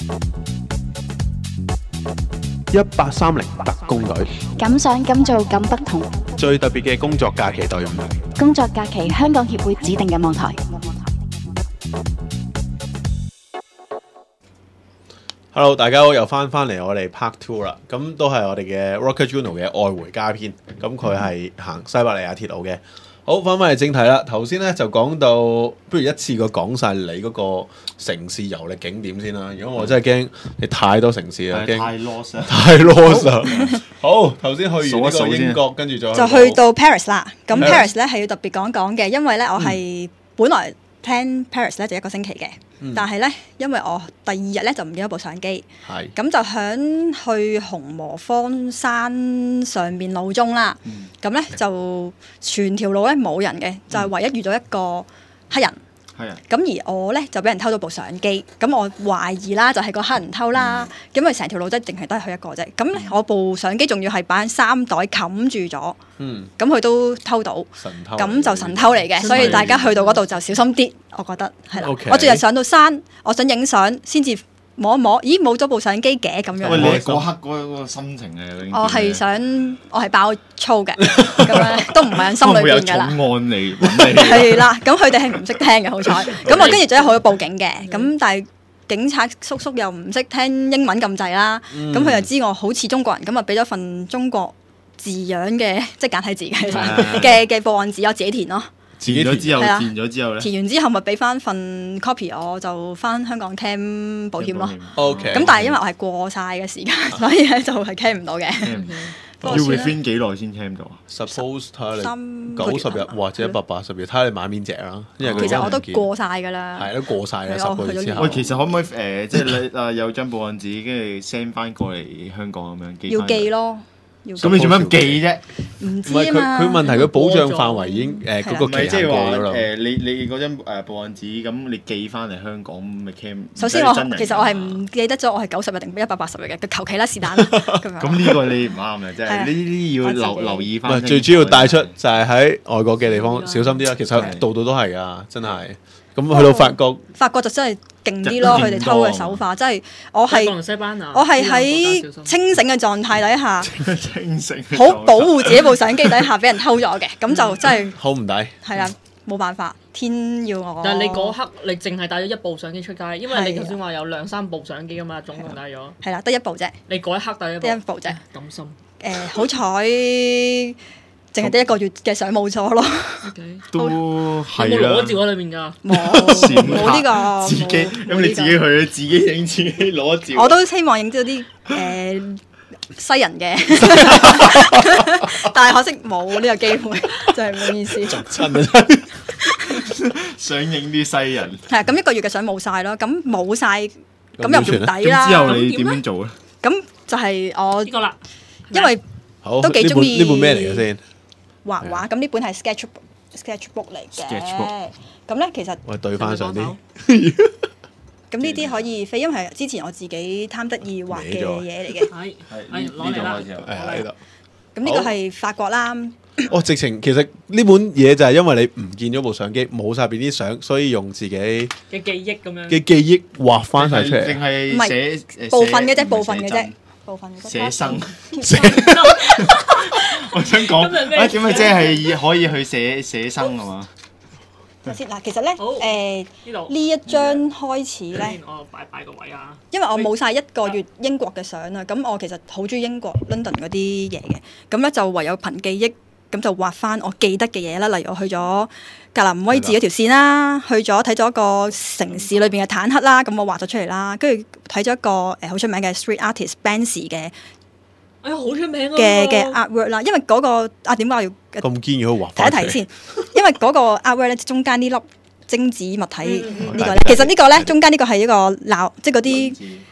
1830特工隊， 敢想敢做敢不同。 最特別嘅工作假期隊伍。 工作假期香港協會指定嘅網台。 Hello， 大家好，又翻嚟我哋 Part 2啦。咁都係我哋嘅 Rocket Juno 嘅愛回家篇。咁佢係行西伯利亞鐵路嘅。好，翻返嚟正題啦。頭先咧就講到，不如一次過講晒你嗰個城市遊歷景點先啦。如果我真係驚你太多城市啦，驚太 lost 啦， 太 lost 啦。好，頭先去完呢個英國，跟住就去到 Paris 啦。咁 Paris 咧係要特別講講嘅，因為咧我係本來 plan Paris 咧就1個星期嘅，但係咧因為我第2日咧就唔見咗部相機，咁就響去紅磨坊山上面路中啦。咁咧就全條路咧冇人嘅，就係唯一遇到一個黑人。咁而我咧就俾人偷咗部相機，咁我懷疑啦就係個黑人偷啦，咁佢成條路即係淨係得佢一個啫。咁咧我部相機仲要係擺喺衫袋冚住咗，咁佢都偷到，咁就神偷嚟嘅，所以大家去到嗰度就小心啲，我覺得係啦。我最日上到山，我想影相先至摸一摸，咦冇咗部相機嘅咁樣。 喂，你嗰刻嗰個心情咧？ 我係爆粗嘅，咁樣都唔係喺心裏邊㗎啦。 會有重案嚟揾你。 係啦，咁佢哋係唔識聽嘅，好彩。咁我跟住就一好咗報警嘅，咁但係警察叔叔又唔識聽英文咁滯啦，咁佢又知我好似中國人，咁啊俾咗份中國字樣嘅，即係簡體字嘅報案紙，我自己填咯。 填咗之後咧， 填完之後咪俾翻份 copy， 我就翻香港 claim 保險咯。 OK。 咁但係因為我係過晒嘅時間，所以咧就係 claim 唔到嘅。 要 refine 幾耐先 claim 到啊 ？Suppose 睇下你90日或者180日，睇下你買邊隻啦。因為其實我都過晒㗎啦。 係都過晒啦，10個月之後。 喂，其實可唔可以即係你有張報案紙，跟住 send 翻過嚟香港咁樣寄？ 要寄咯。 咁你做乜唔寄啫？ 唔知啊嘛。 佢問題佢保障範圍已經嗰個期限過咗啦。 你嗰張報案紙咁，你寄翻嚟香港咪 claim？ 首先其實我係唔記得咗我係90日定180日嘅，求其啦是但啦。 咁呢個你唔啱嘅，即係呢啲要留意翻。 最主要帶出就係喺外國嘅地方小心啲啦。其實度度都係㗎，真係。咁去到法國就真係勁啲咯，佢哋偷嘅手法真係我係喺清醒嘅狀態底下，好保護自己部相機底下俾人偷咗嘅，咁就真係好唔抵。 係啦，冇辦法，天要我。 但係你嗰刻你淨係帶咗1部相機出街，因為你頭先話有2-3部相機㗎嘛，總共帶咗。係啦， 得1部啫。你嗰一刻帶咗得1部啫。 咁深。 好彩。淨係得1個月嘅相冇咗咯， 都係啦。 冇裸照喺裏面㗎， 冇呢個自己咁你自己去，自己影自己裸照。 我都希望影咗啲西人嘅，但係可惜冇呢個機會，真係唔好意思。 想影啲西人。 係咁1個月嘅相冇晒咯，咁冇晒，咁又唔抵啦。 之後你點樣做咧？ 咁就係我呢個啦， 因為都幾中意呢本咩嚟嘅先？ 畫畫，咁呢本係 sketchbook 嚟嘅。咁咧其實我對翻上啲。 咁呢啲可以飛，因為之前我自己貪得意畫嘅嘢嚟嘅。 係攞嚟啦， 喺度。 咁呢個係法國啦。 直情其實呢本嘢就係因為你唔見咗部相機，冇晒邊啲相，所以用自己嘅記憶咁樣嘅記憶畫翻晒出嚟。 定係寫部分嘅啫，部分嘅啫。 寫生，我想講，點解即係可以去寫生啊嘛？ 先嗱，其實咧，呢一張開始咧， 我擺個位啊。 因為我冇晒1個月英國嘅相啊，咁我其實好中意英國 London 嗰啲嘢嘅，咁咧就唯有憑記憶，咁就畫翻我記得嘅嘢啦。例如我去咗格林威治嗰條線啦，去咗睇咗個城市裏邊嘅坦克啦，咁我畫咗出嚟啦。跟住睇咗一個好出名嘅 street artist Banksy 嘅， 好出名嘅 artwork 啦。因為嗰個點解我要咁堅要畫？ 睇一睇先，因為嗰個 artwork 咧中間呢粒精子物體呢個咧，其實呢個咧中間呢個係一個鬧，即係嗰啲。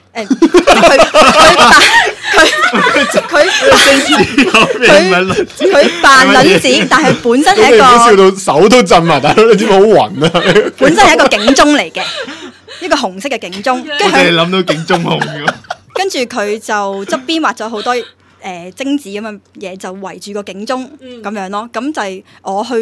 佢扮卵子，但係本身係一個笑到手都震埋，大佬你知唔知好暈啊？ 本身係一個警鐘嚟嘅，一個紅色嘅警鐘。 跟住你諗到警鐘紅嘅。 跟住佢就側邊畫咗好多精子咁嘅嘢，就圍住個警鐘咁樣咯。咁就係我去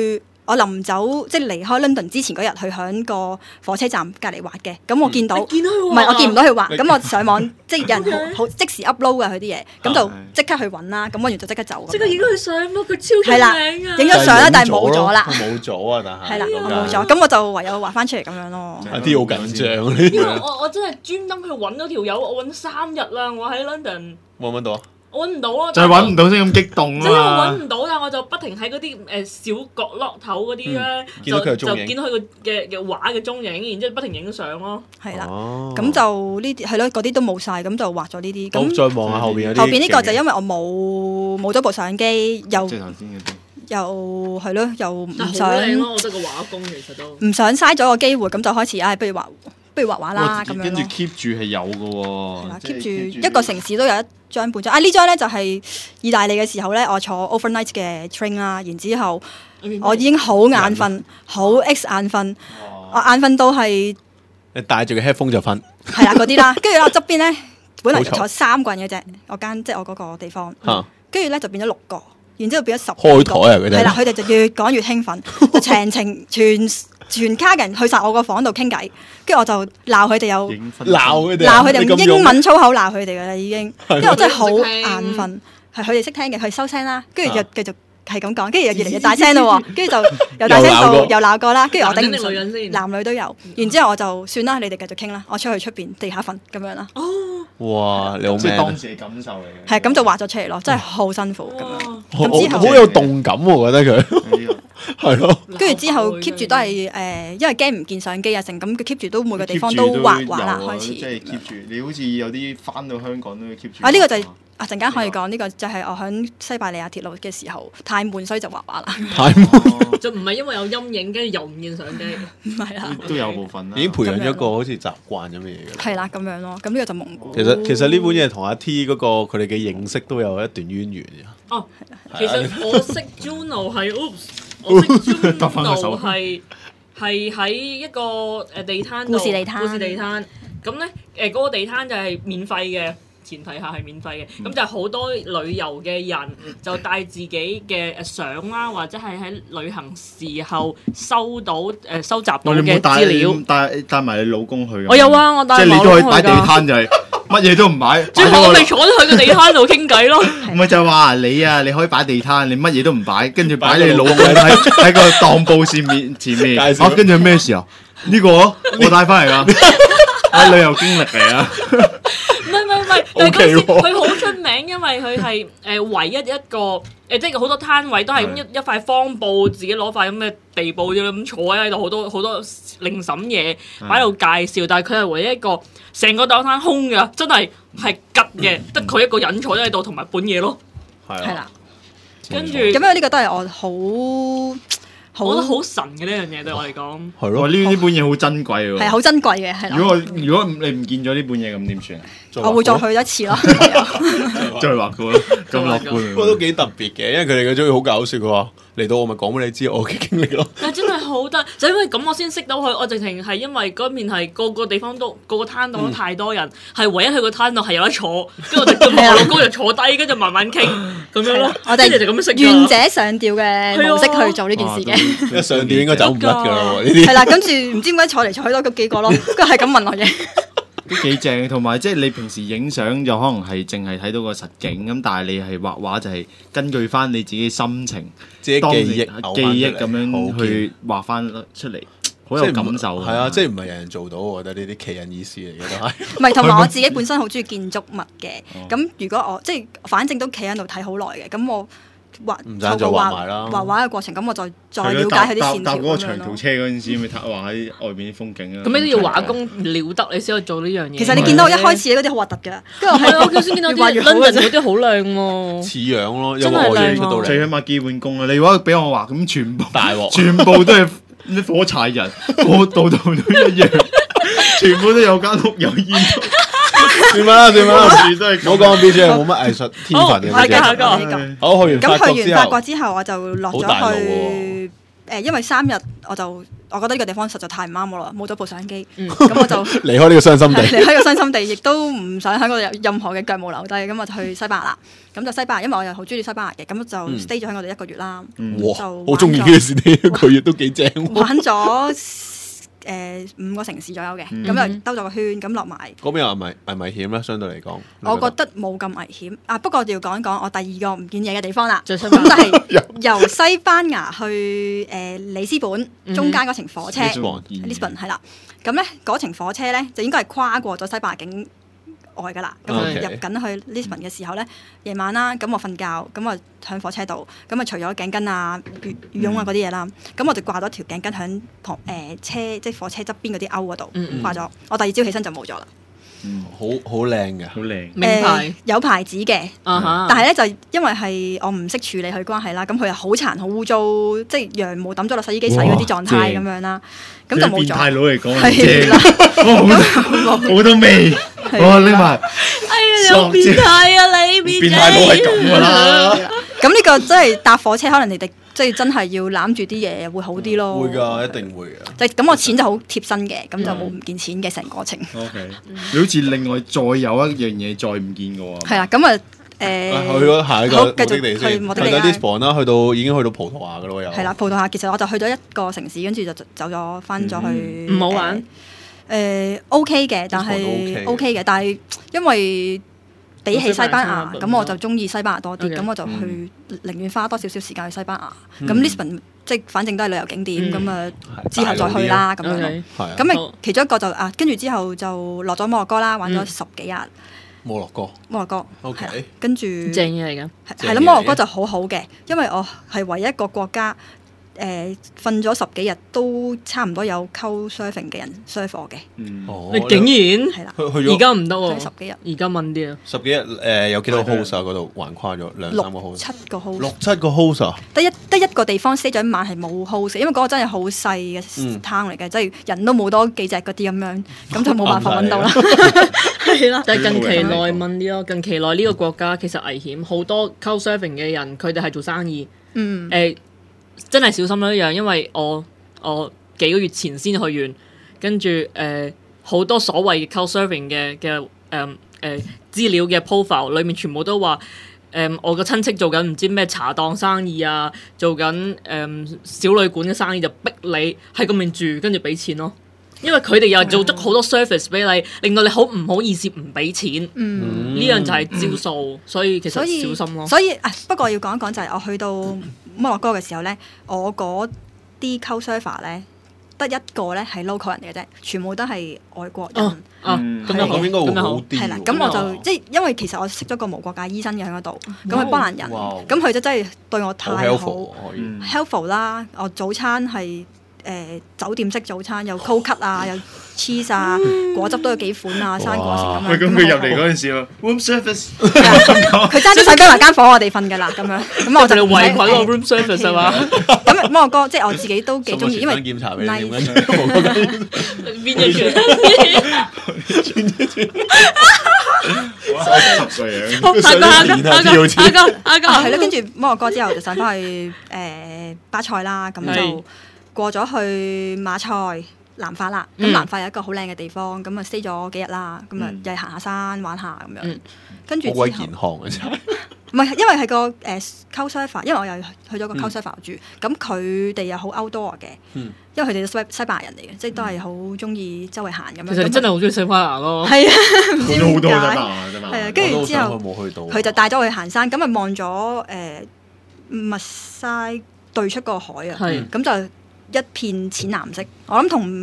我臨走即係離開 London 之前嗰日，去響個火車站隔離畫嘅。咁我見到，唔係我見唔到佢畫。咁我上網即係有人好即時 upload 嘅佢啲嘢，咁就即刻去揾啦。咁揾完就即刻走。 即刻影咗佢相咯，佢超出名啊！ 影咗相啦，但係冇咗啦。 冇咗啊！但係係啦，冇咗。咁我就唯有畫翻出嚟咁樣咯。 啲好緊張。 因為我真係專登去揾嗰條友，我揾3日啦，我喺 London。 揾唔揾到啊？ 我揾唔到啊！ 就係揾唔到先咁激動啊嘛！ 即係我揾唔到，但係我就不停喺嗰啲小角落頭嗰啲咧，就見到佢嘅畫嘅蹤影，然之後不停影相咯。 係啦，咁就呢啲係咯，嗰啲都冇晒，咁就畫咗呢啲。 咁再望下後邊有啲。 後邊呢個就因為我冇咗部相機，又即係頭先嗰啲。 又係咯，又唔想。 但係好靚咯，我覺得個畫工其實都。 唔想嘥咗個機會，咁就開始不如畫畫啦咁樣咯。 跟住 keep 住係有嘅喎。係啦 ，keep 住一個城市都有一張半張。呢張咧就係意大利嘅時候咧，我坐 overnight 嘅 train 啦，然之後我已經好眼瞓，好 X 眼瞓，我眼瞓到係你戴住個 headphone 就瞓。 係啦，嗰啲啦，跟住我側邊咧，本嚟坐3個人嘅啫，即係我嗰個地方，跟住咧就變咗6個，然之後變咗10個。 開台啊！佢哋係啦，佢哋就越講越興奮，就成程全卡嘅人去晒我個房度傾偈，跟住我就鬧佢哋，又鬧佢哋用英文粗口鬧佢哋嘅啦已經，因為我真係好眼瞓，係佢哋識聽嘅，佢收聲啦，跟住又繼續係咁講，跟住又越嚟越大聲咯，跟住就又大聲到又鬧過啦，跟住我頂唔順，男女都有，然之後我就算啦，你哋繼續傾啦，我出去出邊地下瞓咁樣啦。 哇！你好即係當時嘅感受嚟嘅。 係咁就畫咗出嚟咯，真係好辛苦咁樣。 咁之後好有動感喎，我覺得佢係咯。 跟住之後 keep 住都係因為驚唔見相機啊成，咁佢 keep 住都每個地方都畫啦，開始。 即係 keep 住，你好似有啲翻到香港都 keep 住。 啊！呢個就係陣間可以講，呢個就係我喺西伯利亞鐵路嘅時候太悶，所以就畫畫啦。 太悶就唔係因為有陰影，跟住又唔見相機。 唔係啦， 都有部分啦。 已經培養咗一個好似習慣咁嘅嘢㗎。 係啦，咁樣咯。咁呢個就蒙古。 其實呢本嘢同阿 T 嗰個佢哋嘅認識都有一段淵源嘅。 哦，其實我識 Juno 係，我識 Juno 係喺一個地攤度， 故事地攤。 咁咧嗰個地攤就係免費嘅。前提下係免費嘅，咁就好多旅遊嘅人就帶自己嘅相啦，或者係喺旅行時候收集到嘅資料。 帶埋你老公去。 我有啊，我帶即係你都可以擺地攤就係乜嘢都唔擺。 最後我咪坐咗去個地攤度傾偈咯。 唔係就係話你啊，你可以擺地攤，你乜嘢都唔擺，跟住擺你老公喺個當布前面。跟住咩時候？呢個我帶翻嚟㗎，係旅遊經歷嚟啊！ 唔係，但係嗰時佢好出名，因為佢係唯一一個即係好多攤位都係咁一塊方布，自己攞塊咁嘅地布咁坐喺度，好多零審嘢擺喺度介紹，但係佢係唯一一個成個檔攤空嘅，真係吉嘅，得佢一個人坐喺度同埋本嘢咯。 係啦， 跟住咁樣呢個都係我覺得好神嘅呢樣嘢對我嚟講。 係咯，呢本嘢好珍貴喎。 係好珍貴嘅，係啦。 如果你唔見咗呢本嘢咁點算啊？ 我會再去一次咯。 再畫過咯，咁樂觀。 不過都幾特別嘅，因為佢哋嘅中意好搞笑嘅喎。嚟到我咪講俾你知我嘅經歷咯。 但係真係好得，就因為咁我先識到佢。我直情係因為嗰邊係個個地方都個攤檔都太多人，係唯一去個攤檔係有得坐，跟住我哋咁我老公就坐低，跟住慢慢傾咁樣咯。 我哋就咁樣識。 願者上吊嘅模式去做呢件事嘅。 一上吊應該走唔甩㗎啦喎，呢啲。 係啦，跟住唔知點解坐嚟坐去都嗰幾個咯，跟住係咁問我嘢。 都幾正，同埋即係你平時影相就可能係淨係睇到個實景咁，但係你係畫畫就係根據翻你自己心情、 自己記憶咁樣去畫翻出嚟，好有感受。 係啊，即係唔係人人做到，我覺得呢啲奇人異事嚟嘅都係。 唔係，同埋我自己本身好中意建築物嘅，咁如果我即係反正都企喺度睇好耐嘅，咁我透過畫畫嘅過程，咁我再了解佢啲線條。 搭嗰個長途車嗰陣時，咪畫喺外邊啲風景啊！ 咁你都要畫工了得，你先可以做呢樣嘢。 其實你見到我一開始嗰啲好核突㗎，跟住我先見到啲 London 嗰啲好靚喎， 似樣咯， 真係靚出到嚟。 最起碼基本功啊！你如果俾我畫咁，全部大鑊， 全部都係啲火柴人，度都一樣，全部都有間屋有煙。 算啦，唔好講 B J，冇乜藝術天分嘅。 我繼續講。 好，去完法國之後，我就落咗去因為3日我我覺得呢個地方實在太唔啱我啦，冇咗部相機，咁我就離開呢個傷心地， 離開個傷心地，亦都唔想喺嗰度有任何嘅腳毛留低，咁我就去西班牙啦。咁就西班牙，因為我又好中意西班牙嘅，咁就 stay 咗喺我哋1個月啦。 哇，好中意呢件事，1個月都幾正。 玩咗5個城市左右嘅，咁就兜咗個圈，咁落埋。 嗰邊又危險咧？相對嚟講， 我覺得冇咁危險啊。不過要講一講我第2個唔見嘢嘅地方啦。咁就係由西班牙去里斯本中間嗰程火車 ，Lisbon 係啦。咁咧嗰程火車咧就應該係跨過咗西班牙境外噶啦。咁入緊去 Lisbon 嘅時候咧，夜晚啦，咁我瞓覺，咁我喺火車度，咁啊除咗頸巾啊、羽絨啊嗰啲嘢啦，咁我就掛咗條頸巾喺車即係火車側邊嗰啲勾嗰度掛咗。我第2朝起身就冇咗啦。 好靚嘅， 好靚。 名牌有牌子嘅，但係咧就因為係我唔識處理佢關係啦，咁佢又好殘好污糟，即係羊毛抌咗落洗衣機洗嗰啲狀態咁樣啦，咁就冇咗。變態佬嚟講係啦， 好多味，哇拎埋。 哎呀，你好變態啊你！ 變態佬係咁噶啦。 咁呢個真係搭火車，可能你哋即係真係要攬住啲嘢會好啲咯。 會㗎，一定會㗎。 就咁，我錢就好貼身嘅，咁就冇唔見錢嘅成過程。 OK，你好似另外再有一樣嘢再唔見嘅喎。 係啦，咁啊去咗下一個目的地先， 去 Lisbon 啦，已經去到葡萄牙㗎咯，又。 係啦，葡萄牙其實我就去咗1個城市，跟住就走咗翻咗去。 唔好玩。 OK 嘅，但係 OK 嘅，但係因為比起西班牙，咁我就中意西班牙多啲，咁我就去寧願花多少少時間去西班牙。咁 Lisbon 即係反正都係旅遊景點，咁啊之後再去啦咁樣咯。咁咪其中一個就跟住之後就落咗摩洛哥啦，玩咗10幾日。摩洛哥 OK， 跟住正嘢嚟㗎。 係啦，摩洛哥就好好嘅，因為我係唯一一個國家。瞓咗10幾日都差唔多有 Couchsurfing 嘅人 surf 我嘅。 你竟然係啦， 而家唔得喎 ，10幾日， 而家問啲啊 ，10幾日有幾多 host 啊？嗰度橫跨咗2-3個 host， 7個 host， 6-7個 host 啊？ 得一個地方 stay 咗1晚係冇 host，因為嗰個真係好細嘅灘嚟嘅，即係人都冇多幾隻嗰啲咁樣，咁就冇辦法揾到啦。係啦， 但係近期內問啲咯，近期內呢個國家其實危險，好多 Couchsurfing 嘅人佢哋係做生意，真係小心啦一樣，因為我幾個月前先去完，跟住好多所謂 Couchsurfing 嘅資料嘅 profile 裏面全部都話我個親戚做緊唔知咩茶檔生意啊，做緊小旅館嘅生意，就逼你喺嗰邊住，跟住俾錢咯。因為佢哋又做足好多 service 俾你，令到你好唔好意思唔俾錢。呢樣就係招數，所以其實小心咯。 所以不過要講一講就係我去到摩洛哥嘅時候咧，我嗰啲 Couchsurfer 咧得一個咧係 local 人嚟嘅啫，全部都係外國人。 咁樣應該會好啲。 係啦，咁我就即係因為其實我識咗個無國界醫生嘅喺嗰度，咁係波蘭人，咁佢就真係對我太好 helpful 啦。我早餐係。酒店式早餐有 cold cut 啊，有 cheese 啊，果汁都有幾款啊，生果食咁樣。 喂，咁佢入嚟嗰陣時喎 ，room service， 佢揸咗洗俾埋間房我哋瞓㗎啦，咁樣。咁我就圍裙個 room service 係嘛？ 咁摩洛哥即係我自己都幾中意，因為檢查俾你。 邊隻轉？ 10歲樣。 下個係咯，跟住摩洛哥之後就上翻去巴塞啦，咁就。過咗去馬賽南法啦，咁南法有一個好靚嘅地方，咁啊 stay 咗幾日啦，咁啊又係行下山玩下咁樣，跟住之後好鬼健康嘅真係， 唔係因為係個Couchsurfer，因為我又去咗個 Couchsurfer 住，咁佢哋又好 outdoor 嘅，因為佢哋都西班牙人嚟嘅，即係都係好中意周圍行咁樣。 其實真係好中意西班牙咯， 係啊，唔知點解。 好多西班牙真係。 係啊，跟住之後佢就帶咗我去行山，咁啊望咗密西對出個海啊，咁就。一片淺藍色，我諗同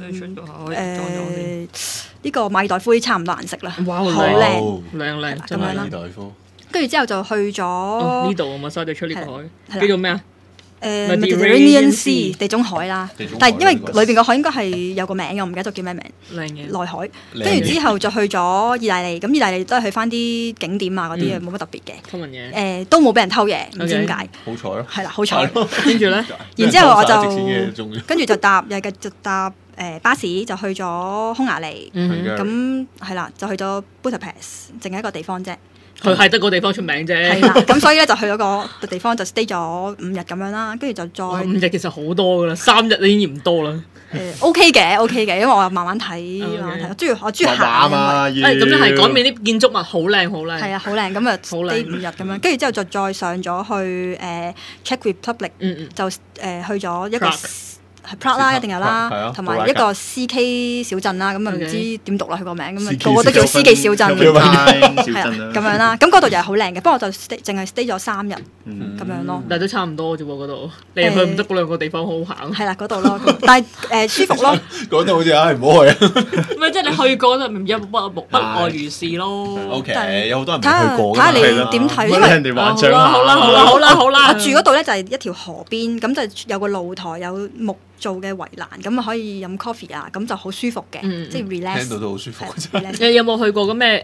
呢個馬爾代夫差唔多顏色啦，好靚咁樣啦。跟住之後就去咗呢度啊嘛，西對出呢個海，叫做咩啊 ？Mediterranean Sea 地中海啦，但係因為裏邊個海應該係有個名嘅，我唔記得咗叫咩名。 靚嘅內海，跟住之後就去咗意大利，咁意大利都係去翻啲景點啊嗰啲嘢，冇乜特別嘅。 偷聞嘢， 都冇俾人偷嘢，唔知點解。 好彩咯。 係啦，好彩。 跟住咧， 然之後我就跟住就又繼續搭巴士，就去咗匈牙利。咁係啦，就去咗 Budapest，淨係一個地方啫。 佢係得個地方出名啫。 係啦，咁所以咧就去咗個地方就 stay 咗5日咁樣啦，跟住就再 5日其實好多噶啦，3日你已經唔多啦。 OK 嘅，因為我慢慢睇，我中意行嘛。 咁你係嗰邊啲建築物好靚， 係啊，好靚，咁啊 stay 5日咁樣，跟住之後就再上咗去Czech Republic，就去咗一個。Prague 啦，一定有啦，同埋一個 CK 小鎮啦，咁啊唔知點讀啦佢個名，咁啊個個都叫 CK 小鎮，係啊咁樣啦，咁嗰度又係好靚嘅，不過我就淨係 stay 咗3日咁樣咯。 但係都差唔多啫喎，嗰度你去唔得嗰2個地方好好行。 係啦，嗰度咯，但係舒服咯。 嗰度好似唔好去啊。 唔係即係你去過就有不外如是咯。 OK，有好多人未去過。 睇下你點睇，因為人哋幻想好啦。 我住嗰度咧就係一條河邊，咁就有個露台，有木做嘅圍欄，咁啊可以飲 coffee 啊，咁就好舒服嘅，即係 relax。 聽到都好舒服。 你有冇去過嗰咩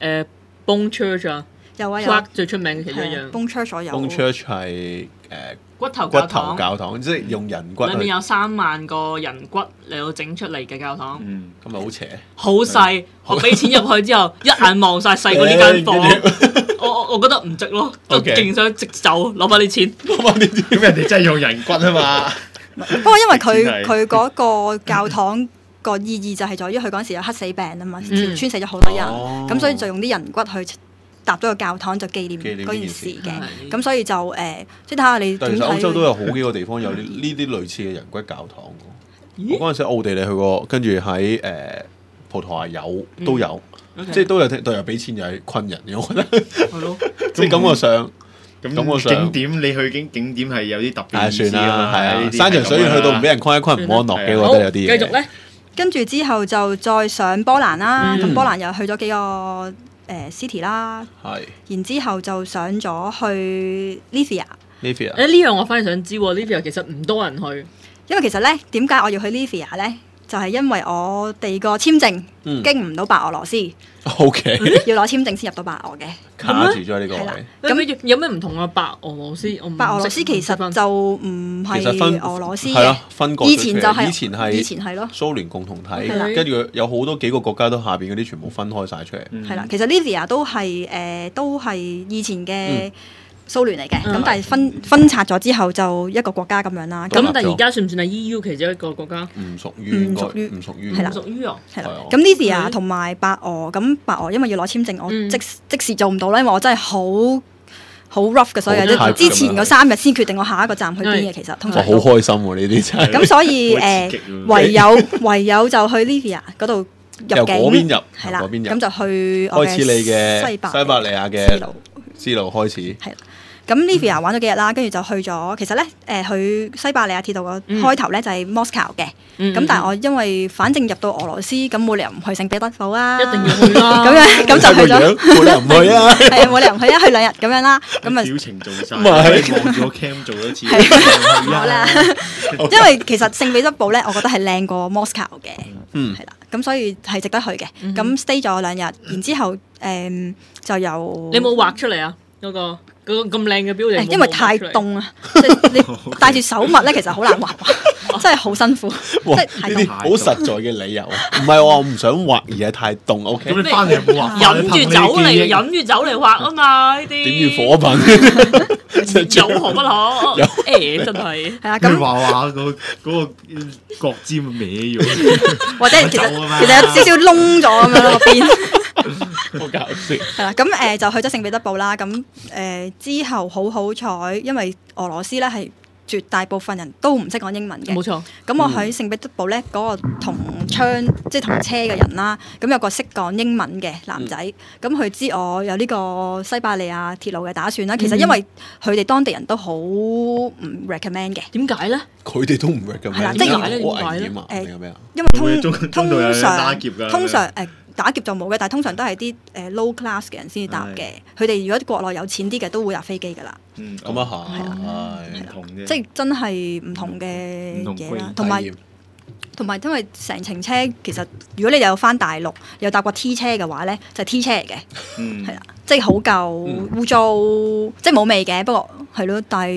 Bone Church 啊？ 有啊 ，Prague 最出名嘅其中一樣。 Bone Church 我有。 Bone Church 係骨頭教堂， 即係用人骨。 裏面有3萬個人骨嚟到整出嚟嘅教堂。 咁咪好邪。 好細，我俾錢入去之後，一眼望晒細過呢間房。我覺得唔值咯，就勁想直走攞翻啲錢。 咁人哋真係用人骨啊嘛。 不過因為佢嗰個教堂個意義就係在於佢嗰陣時有黑死病啊嘛，穿死咗好多人，咁所以就用啲人骨去搭咗個教堂就紀念嗰件事嘅，咁所以就即係睇下你點睇。 但係歐洲都有好幾個地方有呢啲類似嘅人骨教堂。我嗰陣時奧地利去過，跟住喺葡萄牙都有，即係都有對又俾錢又係困人嘅，我覺得。 係咯， 即係感覺上。 咁景點你去景點係有啲特別意思算啦，係啊，山長水遠去到唔俾人困一困唔安樂嘅，我覺得有啲嘢。 繼續咧， 跟住之後就再上波蘭啦，咁波蘭又去咗幾個city 啦，然之後就上咗去 Lviv。 呢樣我反而想知喎，Lviv其實唔多人去， 因為其實咧點解我要去 Lviv咧？就係因為我哋個簽證經唔到白俄羅斯 ，OK， 要攞簽證先入到白俄嘅， 卡住咗呢個位。 咁有咩唔同啊？白俄羅斯， 白俄羅斯其實就唔係俄羅斯嘅，分割。以前係咯， 蘇聯共同體，跟住有好多幾個國家都下邊嗰啲全部分開晒出嚟。 係啦，其實 Lviv 都係以前嘅蘇聯嚟嘅，咁但係分拆咗之後就一個國家咁樣啦。 咁但係而家算唔算係 EU 其中一個國家？ 唔屬於， 係啦， 唔屬於啊。 係啦。咁 Lviv 同埋白俄，咁白俄因為要攞簽證，我即時做唔到啦，因為我真係好 rough 嘅，所以之前嗰3日先決定我下一個站去邊嘅。其實通常我好開心喎呢啲真係。 咁所以唯有就去 Lviv 嗰度入境， 嗰邊入係啦，咁就去開始你嘅西伯利亞嘅之路開始。係。 咁 Lviv 玩咗幾日啦，跟住就去咗。其實咧，去西伯利亞鐵道個開頭咧就係 Moscow 嘅。咁但係我因為反正入到俄羅斯，咁冇理由唔去聖彼得堡啦。 一定要去啦。 咁就去咗。 冇理由唔去啊！ 係啊，冇理由唔去啊，去2日咁樣啦。咁啊， 表情做晒，望住個 cam 做咗次。 好啦，因為其實聖彼得堡咧，我覺得係靚過 Moscow 嘅。係啦，咁所以係值得去嘅。咁 stay 咗2日，然之後就有。 你冇畫出嚟啊？嗰個咁靚嘅標題， 因為太凍啊！即係你戴住手襪咧，其實好難畫，真係好辛苦。即係太凍， 好實在嘅理由，唔係我唔想畫，而係太凍。OK， 咁你翻嚟有冇畫？ 飲住酒嚟畫啊嘛！呢啲點住火品， 有何不可？真係係啊！咁畫嗰個角尖歪咗， 或者其實有少少窿咗咁樣個邊。 好搞笑。 係啦，咁就去咗聖彼得堡啦。咁之後好彩，因為俄羅斯咧係絕大部分人都唔識講英文嘅。 冇錯。 咁我喺聖彼得堡咧，嗰個同窗即係同車嘅人啦，咁有個識講英文嘅男仔，咁佢知我有呢個西伯利亞鐵路嘅打算啦。其實因為佢哋當地人都好唔 recommend 嘅。 點解咧？ 佢哋都唔 recommend。係啦， 即係好危險啊！ 因為通常打劫就冇嘅，但係通常都係啲low class 嘅人先至搭嘅。佢哋如果國內有錢啲嘅，都會搭飛機㗎啦。 咁啊係， 唔同嘅， 即係真係唔同嘅嘢啦。同埋因為成程車其實，如果你有返大陸有搭過 T 車嘅話咧，就係 T 車嚟嘅，係啦，即係好舊污糟，即係冇味嘅。不過係咯，但係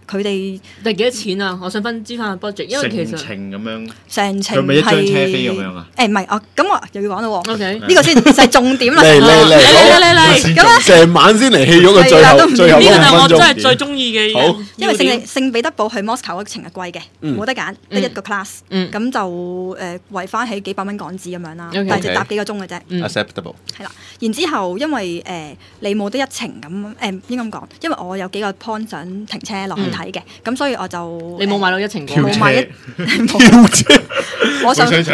佢哋但係幾多錢啊？我想知翻個 budget，因為其實成程咁樣， 成程佢咪一張車飛咁樣啊？ 唔係咁我又要講咯喎。 OK， 呢個先就係重點啦。 嚟， 咁成晚先嚟戲咗個最後呢個係我真係最中意嘅。 好， 因為聖彼得堡去 Moscow 嗰程係貴嘅，冇得揀，得一個 class，咁就圍翻起幾百蚊港紙咁樣啦，但係就搭幾個鐘嘅啫。 acceptable。 係啦，然之後因為你冇得一程咁應該咁講，因為我有幾個 point 想停車落去睇嘅，咁所以我就你冇買到一程過， 冇買一，我唔想死，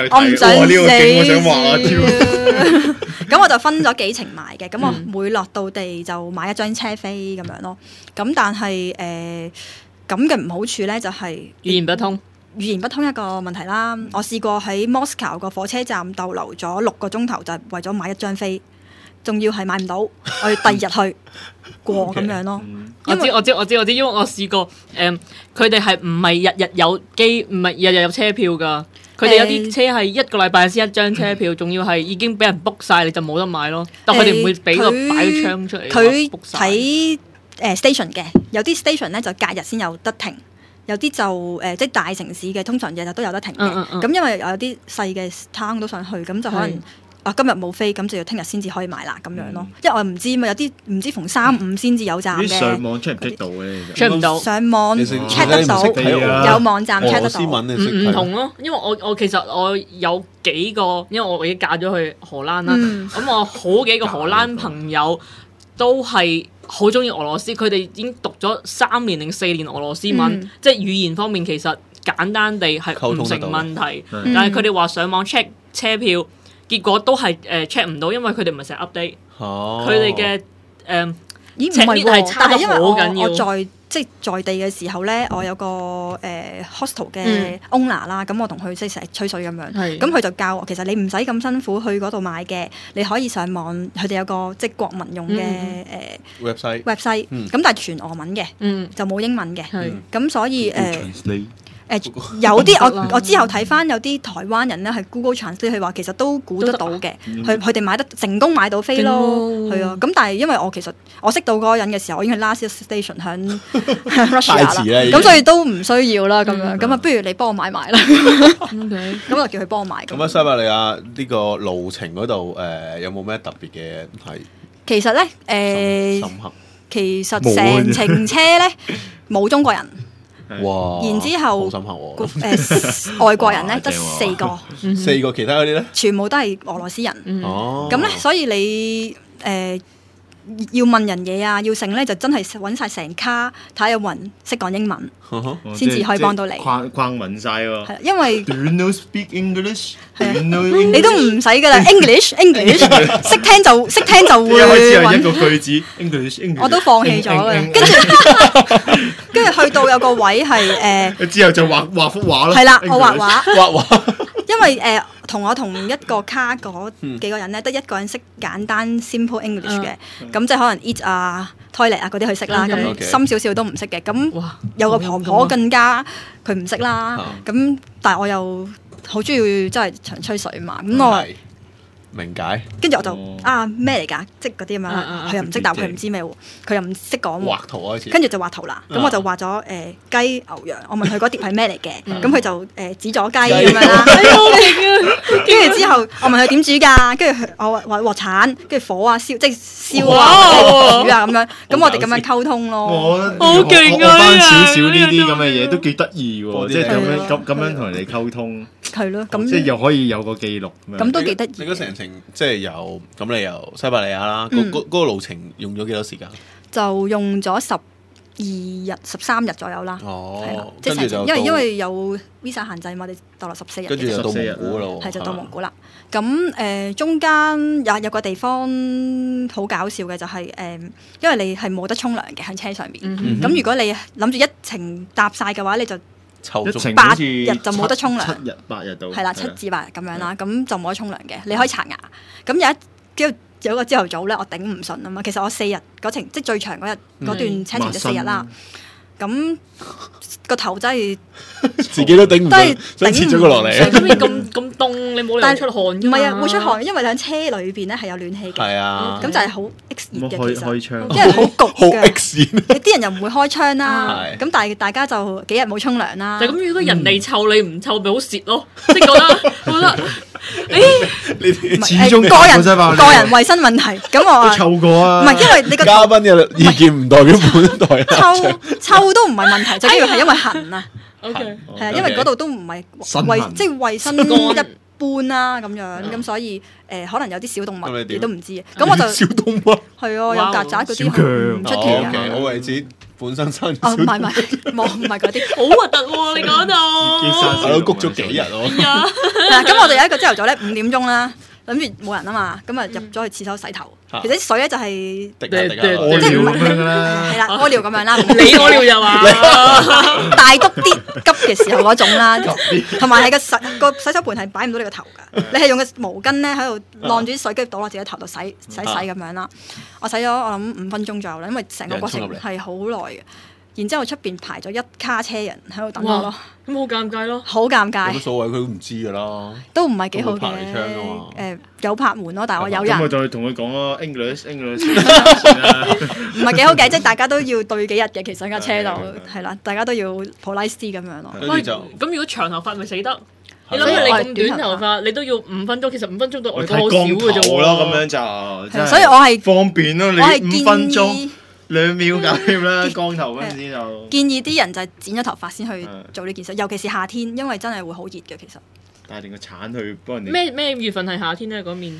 咁我就分咗幾程買嘅，咁我每落到地就買一張車飛咁樣咯。咁但係咁嘅唔好處咧就係語言不通。 語言不通一個問題啦。我試過喺 Moscow 個火車站逗留咗6個鐘頭，就係為咗買一張飛，仲要係買唔到，我要第二日去過咁樣咯。 我知，因為我試過佢哋係唔係日日有機，唔係日日有車票㗎。佢哋有啲車係1個禮拜先一張車票，仲要係已經俾人 book 晒，你就冇得買咯。但佢哋唔會俾個擺個窗出嚟。 佢睇station 嘅，有啲 station 咧就隔日先有得停，有啲就即係大城市嘅，通常日日都有得停嘅。咁因為有啲細嘅 town 都想去，咁就可能今日冇飛，咁就要聽日先至可以買啦咁樣咯。因為我唔知嘛，有啲唔知逢3、5先至有站嘅。 上網 check 唔 check 到嘅 ？check 唔到。上網 check 得到，有網站 check 得到。 唔同咯，因為我其實我有幾個，因為我已經嫁咗去荷蘭啦，咁我好幾個荷蘭朋友都係好中意俄羅斯，佢哋已經讀咗3年定4年俄羅斯文，即係語言方面其實簡單地係唔成問題，但係佢哋話上網 check 車票。結果都係check 唔到，因為佢哋唔係成日 update，佢哋嘅咦唔係喎，但係因為我在地嘅時候咧，我有個hostel 嘅 owner 啦，咁我同佢即係成日吹水咁樣，咁佢就教我其實你唔使咁辛苦去嗰度買嘅，你可以上網，佢哋有個即係國民用嘅website，咁但係全俄文嘅，就冇英文嘅，咁所以有啲我之後睇翻有啲台灣人咧係 Google Translate，佢話其實都估得到嘅，佢哋買得成功買到飛咯，係啊。咁但係因為我其實我識到嗰個人嘅時候，我已經係 last station 響 Russia 啦，咁所以都唔需要啦咁樣。咁啊，不如你幫我買埋啦。咁我叫佢幫我買。 咁西伯利亞呢個路程嗰度有冇咩特別嘅係？ 其實咧深刻，其實成程車咧冇中國人。 哇！ 然之後，外國人咧得4個 ，4個其他嗰啲咧， 全部都係俄羅斯人。咁咧，所以你要問人嘢啊，要成咧就真係揾晒成卡睇下有冇人識講英文，先至可以幫到你。 框穩晒喎。 係因為 Do you know speak English？ 你都唔使噶啦 ，English 識聽就會。 一開始係一個句子 English， 我都放棄咗嘅。跟住去到有個位係之後就畫幅畫咯。 係啦，我畫畫。因為同一個卡嗰幾個人咧，得一個人識簡單 simple English 嘅，咁即係可能 eat 啊、toilet 啊嗰啲佢識啦，咁深少少都唔識嘅。咁有個婆婆更加佢唔識啦，咁但係我又好中意真係長吹水嘛，咁我明解。 跟住我就咩嚟㗎？即係嗰啲咁樣，佢又唔識答，佢唔知咩喎，佢又唔識講畫圖開始， 跟住就畫圖啦。咁我就畫咗雞牛羊，我問佢嗰碟係咩嚟嘅，咁佢就指咗雞咁樣啦。跟住之後我問佢點煮㗎，跟住我話鑊鏟，跟住火啊燒，即係燒啊煮啊咁樣。咁我哋咁樣溝通咯。 好勁啊！ 翻少少呢啲咁嘅嘢都幾得意喎，即係咁樣同人哋溝通。 係咯，咁即係又可以有個記錄。 咁都幾得意。 你嗰成程即係由咁，你由西伯利亞啦，嗰個路程用咗幾多時間？ 就用咗12日、13日左右啦。係啦，即係成程，因為有 visa 限制嘛，我哋逗留14日。 跟住就到蒙古咯。 係就到蒙古啦。咁中間有個地方好搞笑嘅就係因為你係冇得沖涼嘅喺車上面。咁如果你諗住一程搭晒嘅話，你就8日就冇得沖涼 ，7日8日到， 係啦，7至8日咁樣啦，咁就冇得沖涼嘅，你可以刷牙。咁有個朝頭早咧，我頂唔順啊嘛。其實我4日嗰程，即係最長嗰段車程就4日啦。 咁個頭真係自己都頂唔順，想切咗佢落嚟。 咁你咁凍，你冇理由出汗㗎嘛？ 唔係啊，會出汗，因為喺車裏邊咧係有暖氣嘅。 係啊， 咁就係好 X 熱嘅其實， 開窗， 因為好焗好嘅。 X 熱。 啲人又唔會開窗啦，咁但係大家就幾日冇沖涼啦。 咁如果人哋臭你唔臭，咪好蝕咯？即係覺得始終個人衞生問題。咁我話臭過啊， 唔係因為你個嘉賓嘅意見唔代表本台。 臭都唔係問題，最緊要係因為痕啊。 OK， 係啊，因為嗰度都唔係即係衞生一般啦咁樣，咁所以可能有啲小動物你都唔知嘅。咁我就小動物係啊，有曱甴嗰啲唔出奇啊。 我為自己本身生哦，唔係嗰啲， 好核突喎！你講到我都谷咗幾日咯。 咁我哋有一個朝頭早咧5點鐘啦，諗住冇人啊嘛，咁啊入咗去廁所洗頭。其實啲水咧就係滴屙尿咁樣啦， 係啦，屙尿咁樣啦。 你屙尿又話大篤啲急嘅時候嗰種啦，同埋係個洗手盆係擺唔到你個頭㗎，你係用個毛巾咧喺度晾住啲水，跟住倒落自己頭度洗咁樣啦。我洗咗我諗5分鐘左右啦，因為成個過程係好耐嘅。然之後出邊排咗一卡車人喺度等我咯， 咁好尷尬咯， 好尷尬。 有乜所謂？佢都唔知㗎啦， 都唔係幾好嘅。有拍門咯，但係我有人。 咁我就同佢講咯 ，English， 唔係幾好嘅，即係大家都要對幾日嘅，其實架車度係啦，大家都要 polite 啲咁樣咯。 咁如果長頭髮咪死得？你諗下你咁短頭髮，你都要5分鐘，其實5分鐘對我嚟講好少嘅啫喎。 咁樣就， 所以我係方便咯，你5分鐘。2秒搞掂啦，光頭嗰陣時就建議啲人就係剪咗頭髮先去做呢件事，尤其是夏天，因為真係會好熱嘅其實。 帶定個鏟去幫人哋。 咩月份係夏天咧？嗰面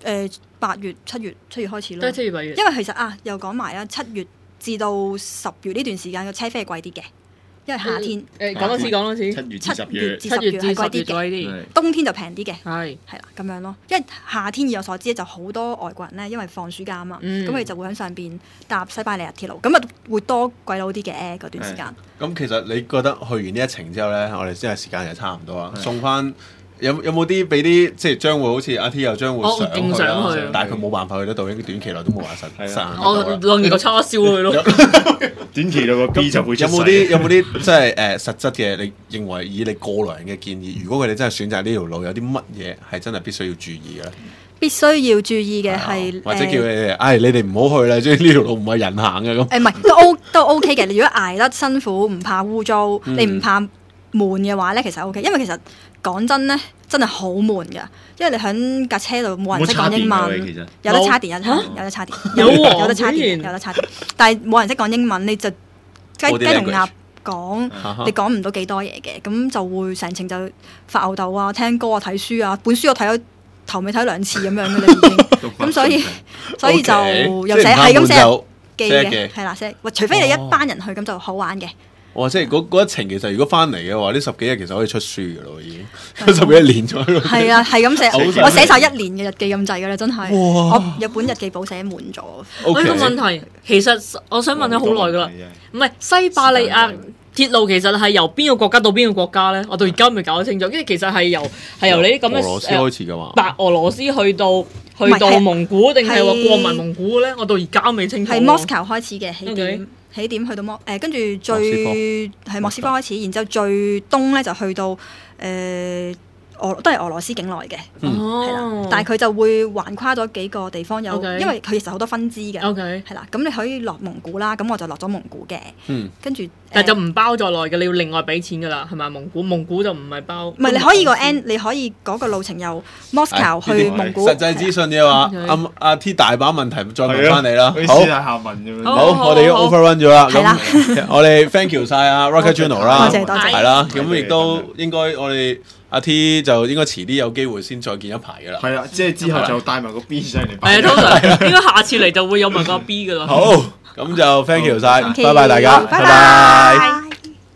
8月、7月開始咯。 都係7月8月。 因為其實又講埋啦，7月至到10月呢段時間嘅車費係貴啲嘅。因為夏天講多次 7月至10月係貴啲嘅，冬天就平啲嘅，係啦咁樣咯。因為夏天以我所知就好多外國人咧，因為放暑假啊嘛，咁佢哋就會喺上邊搭西伯利亞鐵路，咁啊會多鬼佬啲嘅嗰段時間。 咁其實你覺得去完呢一程之後咧，我哋先係時間就差唔多啦，送翻。有冇啲俾啲即係將會好似阿 T 又將會上去，但係佢冇辦法去得到，因為短期內都冇話實。 我攞住個叉燒去咯。 短期內個 B 就會出世。 有冇啲即係實質嘅？你認為以你過來人嘅建議，如果佢哋真係選擇呢條路，有啲乜嘢係真係必須要注意嘅咧？ 必須要注意嘅係或者叫你哋，你哋唔好去啦，即係呢條路唔係人行嘅咁。 唔係都 OK 嘅。你如果捱得辛苦，唔怕污糟，你唔怕悶嘅話咧，其實 OK。因為其實講真咧，真係好悶㗎，因為你喺架車度冇人識講英文，有得插電，有得插電，有得插電，但係冇人識講英文，你就雞同鴨講，你講唔到幾多嘢嘅，咁就會成程就發吽哣啊、聽歌啊、睇書啊，本書我睇咗頭尾睇2次咁樣嘅啦已經，咁所以就又寫係咁寫記嘅，係啦寫，除非你一班人去咁就好玩嘅。 哇！即係嗰一程其實如果翻嚟嘅話，呢10幾日其實可以出書嘅咯，已經10幾年咗喺度。係啊， 係咁寫，我寫晒1年嘅日記咁滯㗎啦，真係。我有本日記簿寫滿咗。 我呢個問題其實我想問咗好耐㗎啦，唔係西伯利亞鐵路其實係由邊個國家到邊個國家咧？我到而家未搞得清楚，因為其實係由你啲咁嘅俄羅斯開始㗎嘛， 白俄羅斯去到蒙古定係話過埋蒙古咧？我到而家未清楚。 係 Moscow 開始嘅起點去到跟住係莫斯科開始，然之後最東咧就去到都係俄羅斯境內嘅，係啦，但係佢就會橫跨咗幾個地方，因為佢其實好多分支嘅，係啦，咁你可以落蒙古啦，咁我就落咗蒙古嘅，跟住但就唔包在內嘅，你要另外俾錢噶啦，係咪？蒙古就唔係包， 唔係你可以你可以嗰個路程由 Moscow 去蒙古。 實際資訊嘅話，阿 T 大把問題再問翻你啦， 好，下問咁樣。 好，我哋要 overrun 咗啦，咁我哋 thank you 晒阿 Rocket Juno 啦， 多謝， 係啦，咁亦都應該我哋。阿 T 就應該遲啲有機會先再見一排㗎啦。 係啊，即係之後就帶埋個 B 上嚟。 係啊，通常應該下次嚟就會有埋個 B 㗎啦。 好，咁就 thank you 晒，拜拜大家， 拜拜。